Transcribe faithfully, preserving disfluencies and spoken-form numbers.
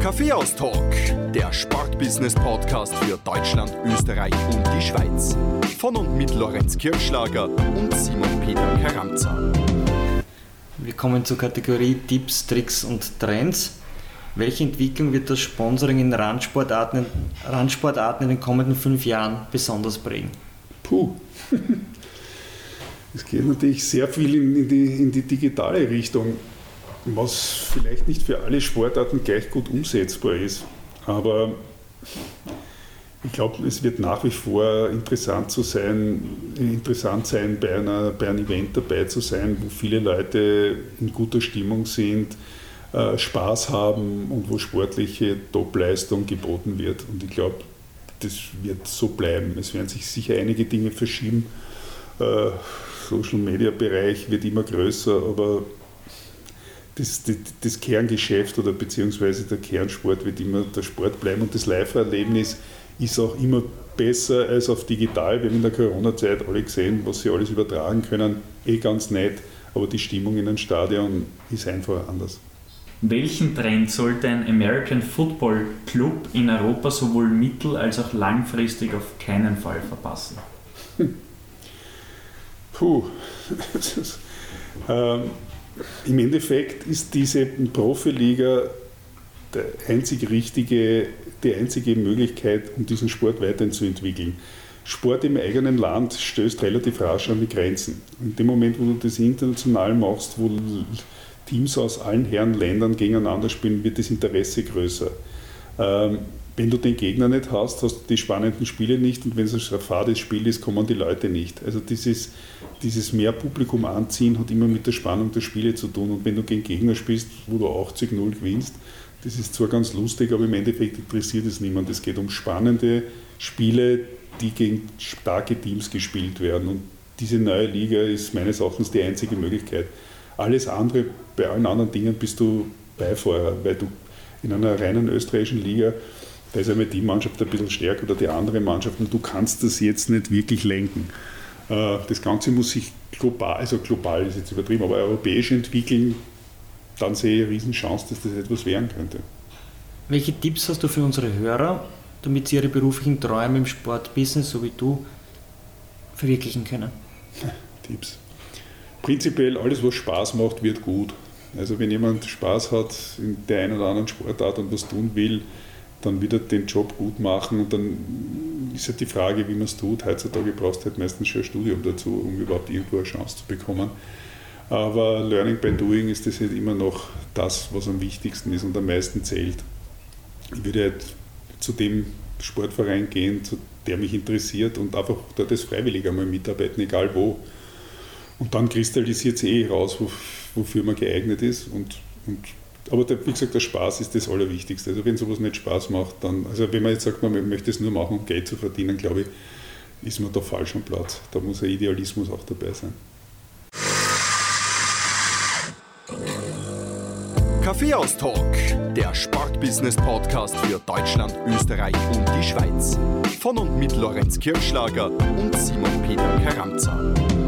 Kaffeehaus-Talk, der Sportbusiness-Podcast für Deutschland, Österreich und die Schweiz. Von und mit Lorenz Kirschlager und Simon Peter Karamza. Wir kommen zur Kategorie Tipps, Tricks und Trends. Welche Entwicklung wird das Sponsoring in Randsportarten, Randsportarten in den kommenden fünf Jahren besonders prägen? Puh, es geht natürlich sehr viel in die, in die digitale Richtung, was vielleicht nicht für alle Sportarten gleich gut umsetzbar ist. Aber ich glaube, es wird nach wie vor interessant, zu sein, interessant sein, bei, einer, bei einem Event dabei zu sein, wo viele Leute in guter Stimmung sind, äh, Spaß haben und wo sportliche Topleistung geboten wird. Und ich glaube, das wird so bleiben. Es werden sich sicher einige Dinge verschieben. Äh, Social-Media-Bereich wird immer größer, aber das, das, das Kerngeschäft oder beziehungsweise der Kernsport wird immer der Sport bleiben und das Live-Erlebnis ist auch immer besser als auf digital. Wir haben in der Corona-Zeit alle gesehen, was sie alles übertragen können, eh ganz nett, aber die Stimmung in einem Stadion ist einfach anders. Welchen Trend sollte ein American Football Club in Europa sowohl mittel- als auch langfristig auf keinen Fall verpassen? Hm. Puh, ist, ähm, im Endeffekt ist diese Profiliga der einzig richtige, die einzige Möglichkeit, um diesen Sport weiterzuentwickeln. Sport im eigenen Land stößt relativ rasch an die Grenzen. In dem Moment, wo du das international machst, wo Teams aus allen Herren Ländern gegeneinander spielen, wird das Interesse größer. Ähm, wenn du den Gegner nicht hast, hast du die spannenden Spiele nicht und wenn es ein fades Spiel ist, kommen die Leute nicht. Also dieses, dieses mehr Publikum anziehen hat immer mit der Spannung der Spiele zu tun und wenn du gegen Gegner spielst, wo du achtzig null gewinnst, das ist zwar ganz lustig, aber im Endeffekt interessiert es niemand. Es geht um spannende Spiele, die gegen starke Teams gespielt werden und diese neue Liga ist meines Erachtens die einzige Möglichkeit. Alles andere, bei allen anderen Dingen bist du Beifahrer, weil du in einer reinen österreichischen Liga, da ist einmal die Mannschaft ein bisschen stärker oder die andere Mannschaft und du kannst das jetzt nicht wirklich lenken. Das Ganze muss sich global, also global ist jetzt übertrieben, aber europäisch entwickeln, dann sehe ich eine Riesenchance, dass das etwas werden könnte. Welche Tipps hast du für unsere Hörer, damit sie ihre beruflichen Träume im Sportbusiness, so wie du, verwirklichen können? Tipps. Prinzipiell alles, was Spaß macht, wird gut. Also wenn jemand Spaß hat in der einen oder anderen Sportart und was tun will, dann wird er den Job gut machen und dann ist halt die Frage, wie man es tut. Heutzutage brauchst du halt meistens schon ein Studium dazu, um überhaupt irgendwo eine Chance zu bekommen. Aber Learning by Doing ist das halt immer noch das, was am wichtigsten ist und am meisten zählt. Ich würde halt zu dem Sportverein gehen, zu der mich interessiert und einfach dort als Freiwilliger mal mitarbeiten, egal wo. Und dann kristallisiert sich eh raus, wofür man geeignet ist. Und, und, aber der, wie gesagt, der Spaß ist das Allerwichtigste. Also wenn sowas nicht Spaß macht, dann, also wenn man jetzt sagt, man möchte es nur machen, um Geld zu verdienen, glaube ich, ist man da falsch am Platz. Da muss ein Idealismus auch dabei sein. Kaffeehaus-Talk, der Sportbusiness-Podcast für Deutschland, Österreich und die Schweiz. Von und mit Lorenz Kirschlager und Simon Peter Karamza.